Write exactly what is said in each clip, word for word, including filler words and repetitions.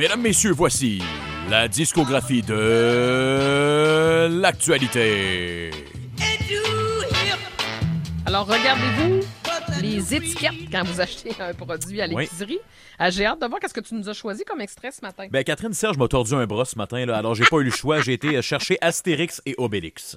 Mesdames, messieurs, voici la discographie de l'actualité. Alors, regardez-vous les étiquettes quand vous achetez un produit à l'épicerie. Oui. Euh, j'ai hâte de voir qu'est-ce que tu nous as choisi comme extrait ce matin. Ben, Catherine Serge m'a tordu un bras ce matin, là, alors j'ai pas eu le choix. J'ai été chercher Astérix et Obélix.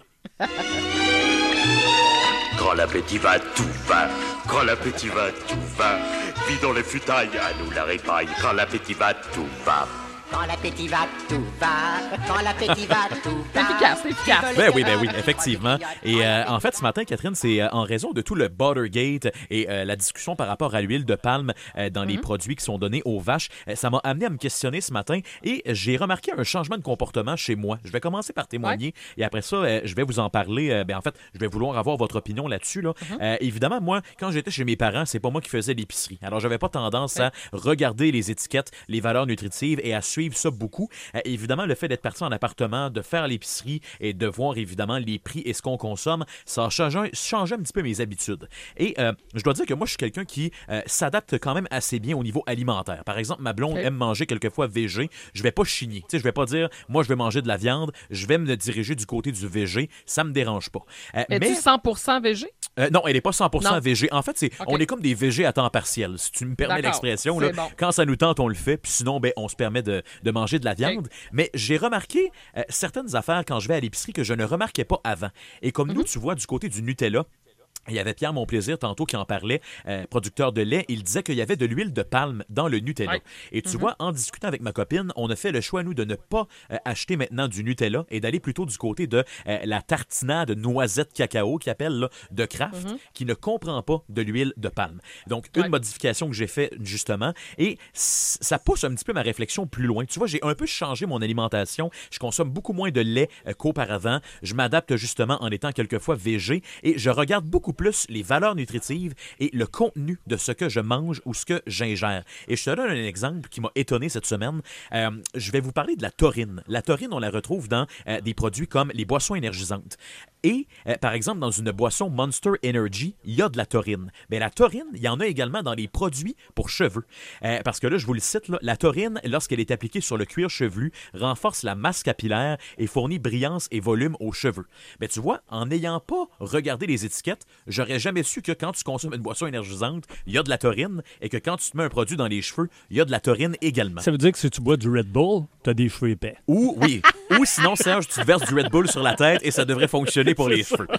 Quand l'appétit va, tout va. Quand l'appétit va, tout va. Vidons les futailles, à nous la répaille. Quand l'appétit va, tout va. Quand l'appétit va, tout va. Quand l'appétit va, tout va. C'est efficace, c'est efficace. Ben oui, ben oui, effectivement. Et euh, en fait, ce matin, Catherine, c'est euh, en raison de tout le Buttergate et euh, la discussion par rapport à l'huile de palme euh, dans mm-hmm. les produits qui sont donnés aux vaches. Euh, ça m'a amené à me questionner ce matin et j'ai remarqué un changement de comportement chez moi. Je vais commencer par témoigner ouais. et après ça, euh, je vais vous en parler. Euh, ben en fait, je vais vouloir avoir votre opinion là-dessus. Là. Mm-hmm. Euh, évidemment, moi, quand j'étais chez mes parents, c'est pas moi qui faisais l'épicerie. Alors, j'avais pas tendance ouais. à regarder les étiquettes, les valeurs nutritives et à suivre ça beaucoup. Euh, évidemment, le fait d'être parti en appartement, de faire l'épicerie et de voir évidemment les prix et ce qu'on consomme, ça a changé, changé un petit peu mes habitudes. Et euh, je dois dire que moi, je suis quelqu'un qui euh, s'adapte quand même assez bien au niveau alimentaire. Par exemple, ma blonde okay. aime manger quelquefois végé. Je vais pas chigner. Tu sais, je vais pas dire, moi, je vais manger de la viande. Je vais me diriger du côté du végé. Ça me dérange pas. Euh, Es-tu mais... cent pour cent végé? Euh, non, elle n'est pas cent pour cent non. végé. En fait, c'est, okay. on est comme des végés à temps partiel, si tu me permets D'accord. l'expression. Là, bon. Quand ça nous tente, on le fait. Puis sinon, ben, on se permet de, de manger de la viande. Okay. Mais j'ai remarqué euh, certaines affaires quand je vais à l'épicerie que je ne remarquais pas avant. Et comme mm-hmm. nous, tu vois, du côté du Nutella, il y avait Pierre Monplaisir tantôt qui en parlait, euh, producteur de lait. Il disait qu'il y avait de l'huile de palme dans le Nutella. Ouais. Et tu mm-hmm. vois, en discutant avec ma copine, on a fait le choix, nous, de ne pas euh, acheter maintenant du Nutella et d'aller plutôt du côté de euh, la tartinade noisette cacao, qui appelle là, de Kraft, mm-hmm. qui ne comprend pas de l'huile de palme. Donc, une ouais. modification que j'ai faite, justement, et c- ça pousse un petit peu ma réflexion plus loin. Tu vois, j'ai un peu changé mon alimentation. Je consomme beaucoup moins de lait euh, qu'auparavant. Je m'adapte, justement, en étant quelquefois végé et je regarde beaucoup plus les valeurs nutritives et le contenu de ce que je mange ou ce que j'ingère. Et je te donne un exemple qui m'a étonné cette semaine. Euh, je vais vous parler de la taurine. La taurine, on la retrouve dans euh, des produits comme les boissons énergisantes. Et, euh, par exemple, dans une boisson Monster Energy, il y a de la taurine. Mais la taurine, il y en a également dans les produits pour cheveux. Euh, parce que là, je vous le cite, là, la taurine, lorsqu'elle est appliquée sur le cuir chevelu, renforce la masse capillaire et fournit brillance et volume aux cheveux. Mais tu vois, en n'ayant pas regardé les étiquettes, j'aurais jamais su que quand tu consommes une boisson énergisante, il y a de la taurine et que quand tu te mets un produit dans les cheveux, il y a de la taurine également. Ça veut dire que si tu bois du Red Bull, tu as des cheveux épais. Ou, oui. Ou sinon, Serge, tu te verses du Red Bull sur la tête et ça devrait fonctionner pour les cheveux.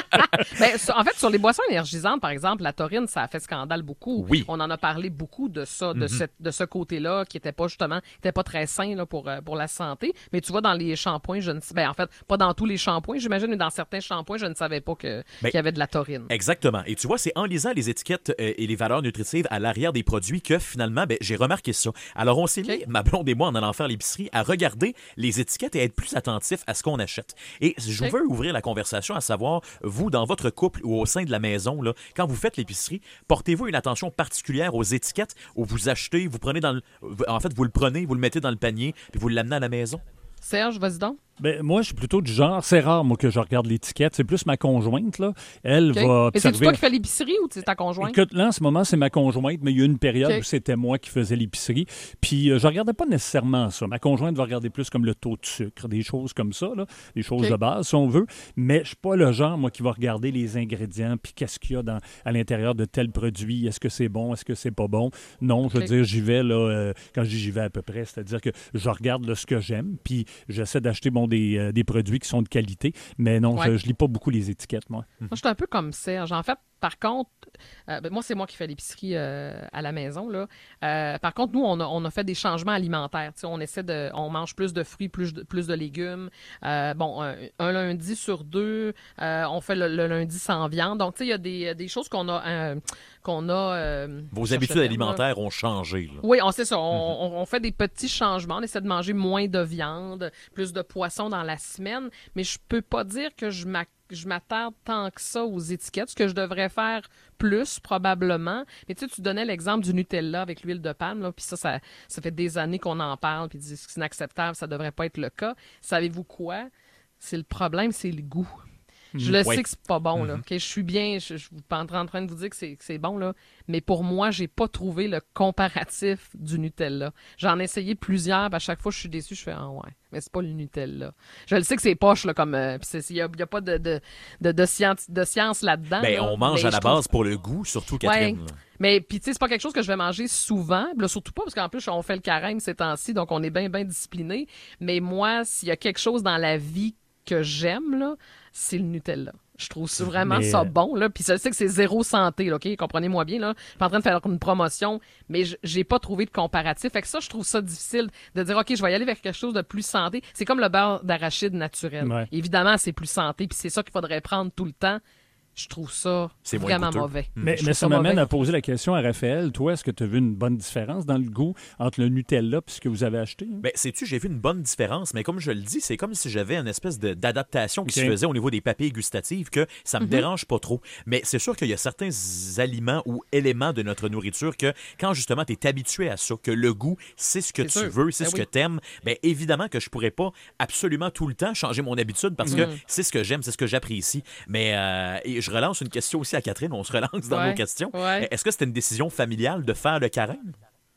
Ben, en fait, sur les boissons énergisantes, par exemple, la taurine, ça a fait scandale beaucoup. Oui. On en a parlé beaucoup de ça, de, mm-hmm. cette, de ce côté-là, qui était pas justement, qui était pas très sain là, pour, pour la santé. Mais tu vois, dans les shampoings, je ne sais, ben, en fait, pas dans tous les shampoings, j'imagine, mais dans certains shampoings, je ne savais pas que, ben, qu'il y avait de la taurine. Exactement. Et tu vois, c'est en lisant les étiquettes euh, et les valeurs nutritives à l'arrière des produits que finalement, ben, j'ai remarqué ça. Alors, on s'est okay. mis, ma blonde et moi, en allant faire l'épicerie, à regarder les étiquettes et être plus attentifs à ce qu'on achète. Et je okay. veux ouvrir la conversation à savoir, vous, dans votre couple ou au sein de la maison, là, quand vous faites l'épicerie, portez-vous une attention particulière aux étiquettes où vous achetez, vous prenez dans le... En fait, vous le prenez, vous le mettez dans le panier, puis vous l'amenez à la maison? Serge, vas-y donc. Ben, moi, je suis plutôt du genre, c'est rare, moi, que je regarde l'étiquette. C'est plus ma conjointe, là. Elle okay. va observer... Et c'est toi qui fais l'épicerie ou c'est ta conjointe? Écoute, là, en ce moment, c'est ma conjointe, mais il y a une période okay. où c'était moi qui faisais l'épicerie. Puis, euh, je regardais pas nécessairement ça. Ma conjointe va regarder plus comme le taux de sucre, des choses comme ça, là. Des choses okay. de base, si on veut. Mais je suis pas le genre, moi, qui va regarder les ingrédients, puis qu'est-ce qu'il y a dans, à l'intérieur de tel produit. Est-ce que c'est bon? Est-ce que c'est pas bon? Non, okay. je veux dire, j'y vais, là, euh, quand je dis j'y vais à peu près, c'est-à-dire que je regarde là, ce que j'aime, puis j'essaie d'acheter, bon, des, euh, des produits qui sont de qualité, mais non, ouais. je, je lis pas beaucoup les étiquettes, moi. Moi, je suis un peu comme Serge. En fait, par contre, euh, ben moi, c'est moi qui fais l'épicerie euh, à la maison, là. Euh, par contre, nous, on a, on a fait des changements alimentaires. Tu sais, on essaie de, on mange plus de fruits, plus de, plus de légumes. Euh, bon, un, un lundi sur deux, euh, on fait le, le lundi sans viande. Donc, tu sais, il y a des, des choses qu'on a, euh, qu'on a. Euh, Vos habitudes alimentaires là. Ont changé. Là. Oui, on sait ça. On, mm-hmm. on, on fait des petits changements. On essaie de manger moins de viande, plus de poisson dans la semaine. Mais je peux pas dire que je m'accorde je m'attarde tant que ça aux étiquettes, ce que je devrais faire plus, probablement. Mais tu sais, tu donnais l'exemple du Nutella avec l'huile de palme, là, puis ça, ça, ça fait des années qu'on en parle, puis c'est inacceptable, ça devrait pas être le cas. Savez-vous quoi? C'est le problème, c'est le goût. Je le Ouais. sais que c'est pas bon, là. Mhm. OK, je suis bien, je, je suis pas en train en train de vous dire que c'est, que c'est bon, là. Mais pour moi, j'ai pas trouvé le comparatif du Nutella. J'en ai essayé plusieurs, puis à chaque fois, je suis déçue, je fais, ah ouais, mais c'est pas le Nutella. Je le sais que c'est poche, là, comme, euh, puis il y a, y a pas de, de, de, de, science, de science là-dedans. Ben, là. on mange Mais à la je trouve- base pour le goût, surtout Catherine. Ouais. là. Mais puis tu sais, c'est pas quelque chose que je vais manger souvent, là, surtout pas parce qu'en plus on fait le carême ces temps-ci, donc on est bien bien discipliné. Mais moi, s'il y a quelque chose dans la vie que j'aime là, c'est le Nutella. Je trouve ça vraiment Mais, ça euh, bon là, puis je sais que c'est zéro santé, là, OK, comprenez-moi bien là. Je suis pas en train de faire une promotion, mais j- j'ai pas trouvé de comparatif. Fait que ça je trouve ça difficile de dire OK, je vais y aller vers quelque chose de plus santé. C'est comme le beurre d'arachide naturel. Ouais. Évidemment, c'est plus santé, puis c'est ça qu'il faudrait prendre tout le temps. Je trouve ça C'est moins vraiment goûteux. mauvais. Mais, Je mais trouve ça m'amène mauvais. à poser la question à Raphaël. Toi, est-ce que tu as vu une bonne différence dans le goût entre le Nutella et ce que vous avez acheté? hein? Ben, sais-tu, j'ai vu une bonne différence, mais comme je le dis, c'est comme si j'avais une espèce de- d'adaptation qui Ok. se faisait au niveau des papilles gustatives que ça me dérange pas trop. Mais c'est sûr qu'il y a certains aliments ou éléments de notre nourriture que quand justement tu es habitué à ça, que le goût, c'est ce que C'est tu sûr. veux, c'est Ben ce oui. que tu aimes, ben évidemment que je pourrais pas absolument tout le temps changer mon habitude parce que c'est ce que j'aime, c'est ce que j'apprécie. Mais euh, et je relance une question aussi à Catherine, on se relance dans Ouais. nos questions. Ouais. Est-ce que c'était une décision familiale de faire le carême?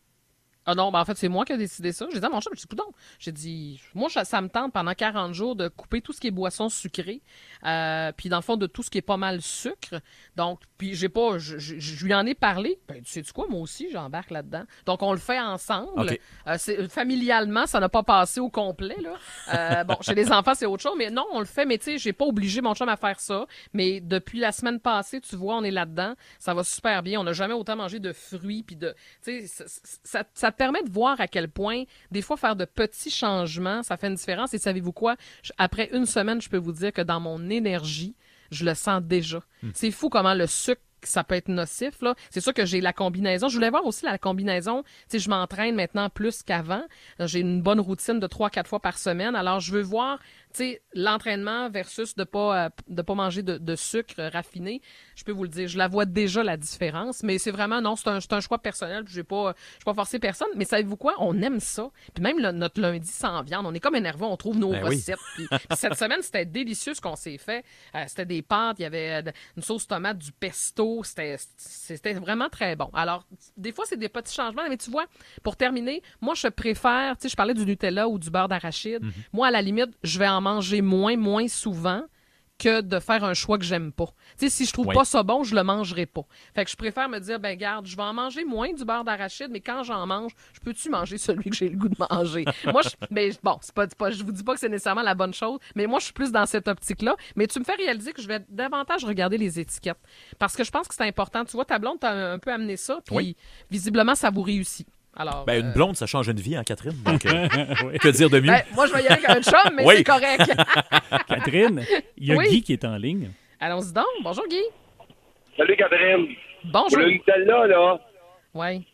Ah non, ben en fait, c'est moi qui ai décidé ça. J'ai dit à mon chum, j'ai dit, coudonc. J'ai dit, moi, ça, ça me tente pendant quarante jours de couper tout ce qui est boisson sucrée, euh, puis dans le fond, de tout ce qui est pas mal sucre. Donc, puis j'ai pas, je, je, je lui en ai parlé. Ben, tu sais-tu quoi, moi aussi, j'embarque là-dedans. Donc, on le fait ensemble. OK. Euh, c'est, familialement, ça n'a pas passé au complet, là. Euh, bon, chez les enfants, c'est autre chose, mais non, on le fait, mais tu sais, j'ai pas obligé mon chum à faire ça. Mais depuis la semaine passée, tu vois, on est là-dedans. Ça va super bien. On n'a jamais autant mangé de fruits, puis de, tu sais, ça, ça, ça te permet de voir à quel point, des fois, faire de petits changements, ça fait une différence. Et savez-vous quoi? Je- après une semaine, je peux vous dire que dans mon énergie, je le sens déjà. C'est fou comment le sucre, ça peut être nocif, là. C'est sûr que j'ai la combinaison. Je voulais voir aussi la combinaison. Tu sais, je m'entraîne maintenant plus qu'avant. J'ai une bonne routine de trois, quatre fois par semaine. Alors, je veux voir, tu sais, l'entraînement versus de pas, euh, de pas manger de, de sucre raffiné. Je peux vous le dire. Je la vois déjà, la différence. Mais c'est vraiment, non, c'est un, c'est un choix personnel. Je n'ai pas, je vais pas forcer personne. Mais savez-vous quoi? On aime ça. Puis même le- notre lundi sans viande, on est comme énervé. On trouve nos Ben oui. recettes. Puis, puis cette semaine, c'était délicieux ce qu'on s'est fait. Euh, c'était des pâtes. Il y avait euh, de- une sauce tomate, du pesto. C'était, c'était vraiment très bon. Alors, des fois, c'est des petits changements. Mais tu vois, pour terminer, moi, je préfère, tu sais, je parlais du Nutella ou du beurre d'arachide. Moi, à la limite, je vais en manger moins, moins souvent que de faire un choix que j'aime pas. Tu sais, si je trouve Oui. pas ça bon, je le mangerai pas. Fait que je préfère me dire, ben garde, je vais en manger moins du beurre d'arachide, mais quand j'en mange, je peux-tu manger celui que j'ai le goût de manger? Moi, je, mais bon, c'est pas, c'est pas, je vous dis pas que c'est nécessairement la bonne chose, mais moi, je suis plus dans cette optique-là. Mais tu me fais réaliser que je vais davantage regarder les étiquettes. Parce que je pense que c'est important. Tu vois, ta blonde t'a un peu amené ça, puis Oui. visiblement, ça vous réussit. Alors, Ben, euh, une blonde, ça change une vie, hein, Catherine? Donc, euh, Oui. que dire de mieux? ben, moi, je vais y aller avec un chum, mais Oui. c'est correct. Catherine, il y a Oui. Guy qui est en ligne. Allons-y donc. Bonjour, Guy. Salut Catherine. Bonjour. Pour le Nutella, là, Oui.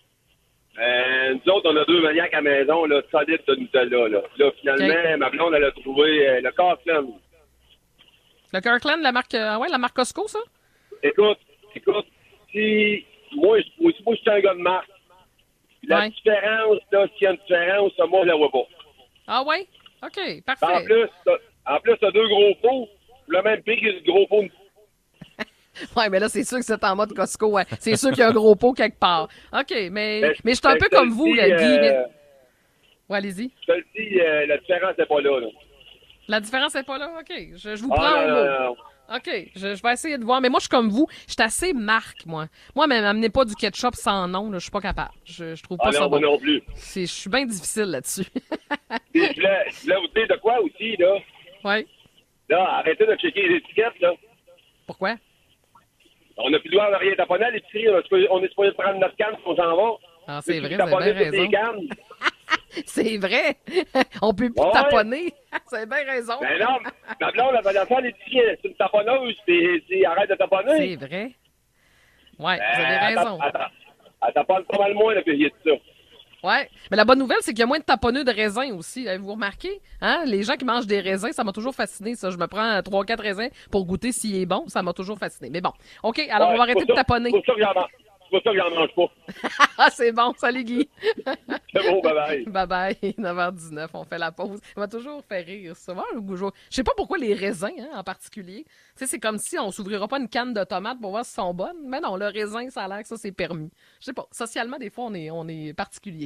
euh, nous autres, on a deux maniaques à la maison, là, solides de Nutella, là. Là, finalement, Ok. ma blonde, elle a trouvé euh, le Cortland. Le Kirkland, la marque, euh, ouais, la marque Costco, ça? Écoute, écoute, si moi, je, moi, moi, je suis un gars de marque. La Ouais. différence, là, s'il y a une différence, moi, je la vois pas. Ah ouais? OK, En parfait. plus, t'as, en plus, t'as deux gros pots, le même prix que le gros pot. Ouais, mais là, c'est sûr que c'est en mode Costco, ouais. C'est sûr qu'il y a un gros pot quelque part. OK, mais, Ben, mais je suis un ben, peu je te comme le vous, dis, là, Guy. euh, mais- Ouais, allez-y. Je te le dis, euh, la différence n'est pas là, là. La différence n'est pas là? OK, je, je vous Ah, prends non, au non, mot. non, non. OK, je, je vais essayer de voir. Mais moi, je suis comme vous. Je suis assez marque, moi. Moi, mais m'amenez pas du ketchup sans nom, là. Je suis pas capable. Je, je trouve pas Ah ça non, moi bon. non plus. C'est- Je suis bien difficile là-dessus. Puis je voulais, je voulais vous dire de quoi aussi, là. Ouais. Là, arrêtez de checker les étiquettes, là. Pourquoi? On n'a plus le droit de rien taponner à l'épicerie. On est supposé- on est supposé prendre notre canne quand on s'en va. Ah, c'est Tu vrai, peux vous avez taponner bien toutes les raison. cannes. C'est vrai. On peut plus Ouais. taponner. Vous avez bien raison. Ben non, ma blonde, elle va la faire à l'épicerie. C'est une taponneuse. Puis, puis arrête de taponner. C'est vrai. Ouais, Ben, vous avez elle raison. tape- Elle tape- elle taponne pas mal moins, là, puis il y a tout ça. Ouais. Mais la bonne nouvelle, c'est qu'il y a moins de taponneux de raisins aussi. Avez-vous remarqué? Hein? Les gens qui mangent des raisins, ça m'a toujours fasciné, ça. Je me prends trois, quatre raisins pour goûter s'il est bon. Ça m'a toujours fasciné. Mais bon. OK, alors Ouais, on va arrêter c'est de pour ça- taponner. C'est pour ça que j'en mange. c'est pas ça que j'en mange pas. Ah, c'est bon. Salut, Guy. C'est bon, bye-bye. Bye-bye. neuf heures dix-neuf, on fait la pause. Ça m'a toujours fait rire, ça. Je sais pas pourquoi les raisins, hein, en particulier. Tu sais, c'est comme si on s'ouvrira pas une canne de tomates pour voir si elles sont bonnes. Mais non, le raisin, ça a l'air que ça, c'est permis. Je sais pas. Socialement, des fois, on est, on est particulier.